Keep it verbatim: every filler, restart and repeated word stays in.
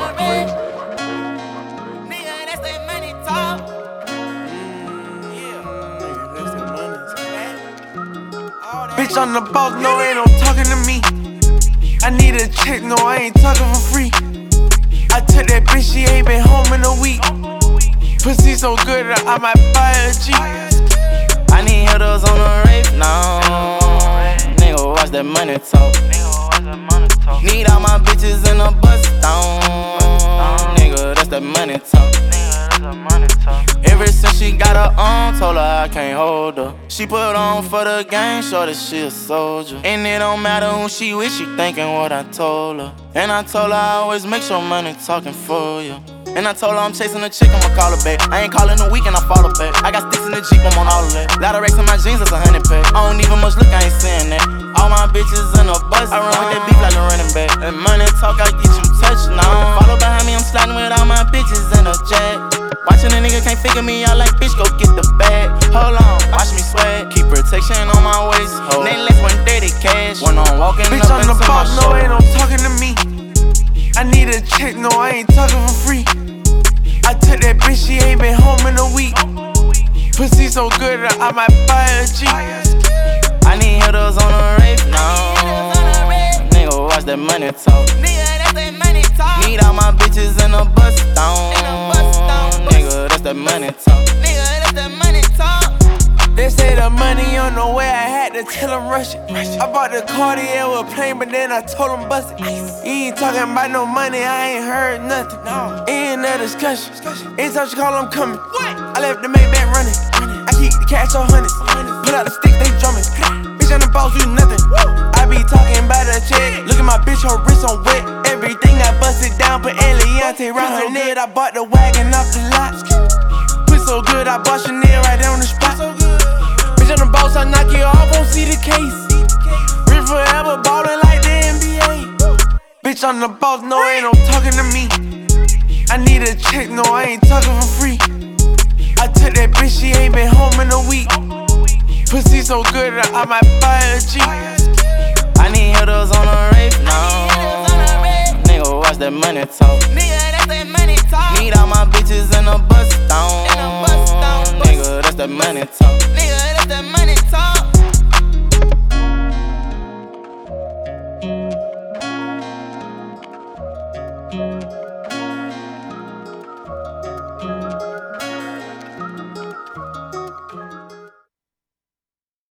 Nigga, that's that money talk. Bitch, I'm the boss, no, ain't no talking to me. I need a check, no, I ain't talking for free. I took that bitch, she ain't been home in a week. Pussy so good, I might buy a Jeep. I need hitters on the rape now. Nigga, watch that money talk. Need all my bitches in a bus down. Nigga, that's that money talk. Ever since she got her on, told her I can't hold her. She put on for the game, show that she a soldier. And it don't matter who she with, she thinking what I told her. And I told her I always make sure money talking for you. And I told her I'm chasing a chick, I'ma call her back. I ain't calling a week and I follow back. I got sticks in the Jeep, I'm on all of that. Lot of racks in my jeans, that's a hundred pack. I don't even much look, I ain't saying that. All my bitches in a bus, I run with that beef like a running back. And money talk, I get you touched now. Follow behind me, I'm sliding with all my bitches in a jet. Watching a nigga can't figure me out like bitch, go get the bag. Hold on, watch me sweat. Keep protection on my waist. Nameless one thirty cash. When I'm walking bitch, up I'm the into my boss, no, show. ain't no talking to me. I need a check, no, I ain't talking for free. I took that bitch, she ain't been home in a week. Pussy so good, I might buy a Jeep. I need hitters on the rape now. Nigga, watch that money talk. Nigga, that's that money talk. Need all my bitches in a bus down. Nigga, that's that money talk. Nigga, that's that money talk. They say the money on the way, I had to tell them rush it. I bought the Cartier with a plane, but then I told them bust it. You ain't talking about no money, I ain't heard nothing. Ain't no discussion. Anytime she call, I'm coming. I left the Maybach running. I keep the cash on hundreds. Put out the stick, they drumming. Bitch, I'm the boss, you nothing. I be talking about a check. Look at my bitch, her wrist on wet. Everything I busted down, put Eliante round her neck. I bought the wagon off the lot. Put so good, I bought Chanel right on the spot. Bitch, I'm the boss, I knock you off, won't see the case. Rich forever, ballin' like the N B A. Bitch, I'm the boss, no, ain't no talking to me. I need a check, no, I ain't talking for free. I took that bitch, she ain't been home in a week. Pussy so good, I might buy a Jeep. I need hitters on the rape now. Nigga, watch that money talk. Nigga, that's that money talk. Need all my bitches in a bus down. In a bus down. Nigga, that's that money talk. Nigga, that's that money